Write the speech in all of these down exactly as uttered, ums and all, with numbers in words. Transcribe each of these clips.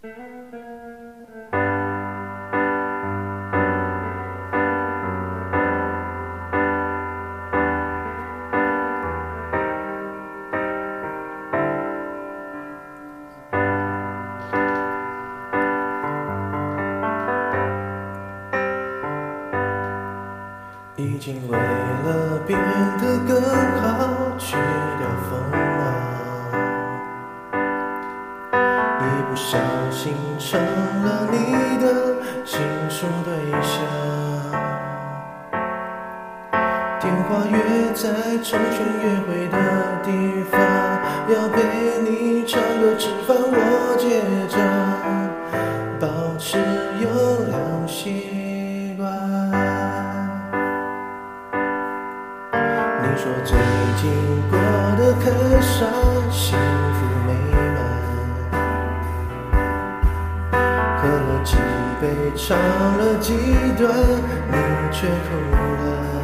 已经为了变得更好去掉锋芒，一不小心成了你的倾诉对象。电话约在成群约会的地方，要陪你唱歌吃饭我结账，保持优良习惯。你说最近过得很爽，幸福美满，喝了几杯，唱了几段，你却哭了。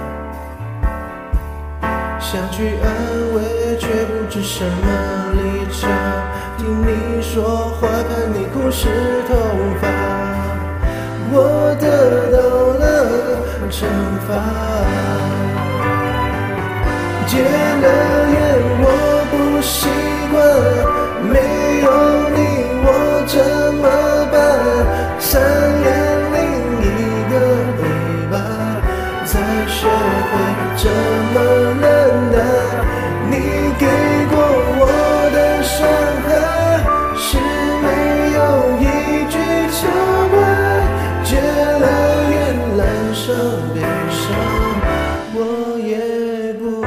想去安慰，却不知什么立场。听你说话，看你哭湿头发，我得到了惩罚。戒了烟我不习惯，没有你我怎么办？三年零一个尾巴，才学会怎么忍耐。你给过我的伤害，是没有一句责怪。戒了烟，染上悲伤，我也不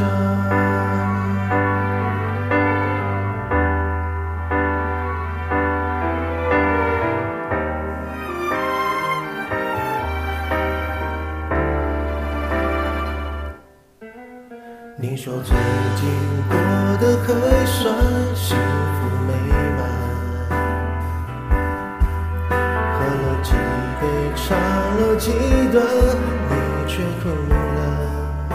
你说最近过得很爽，幸福美满，喝了几杯，唱了几段，你却哭了。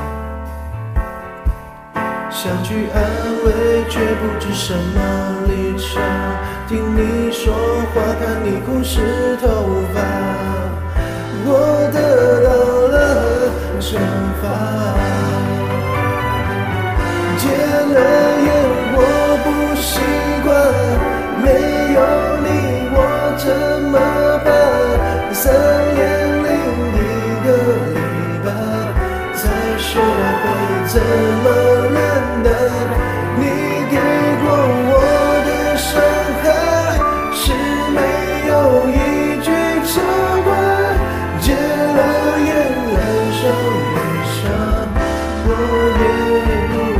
想去安慰，却不知什么立场。听你说话，看你哭湿头发，我得到了惩罚。戒了烟我不习惯，没有你我怎么办？三年零一个礼拜，才学会怎么忍耐。你给过我的伤害，是没有一句责怪。戒了烟，染上悲伤，我也不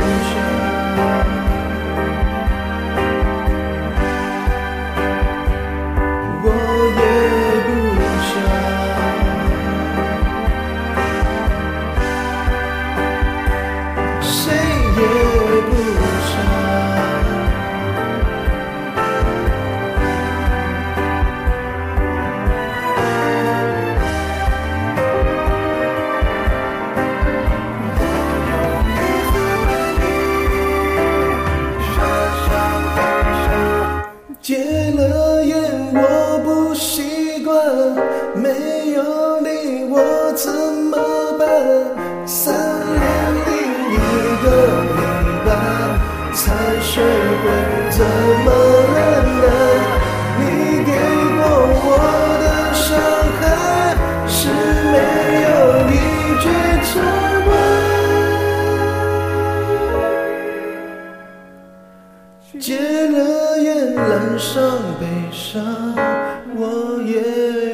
戒了烟我不习惯，没有你我怎么办？三年零一个礼拜，才学会怎么忍耐。你给过我的伤害，是没有一句责怪。戒了烟，染上悲伤，我也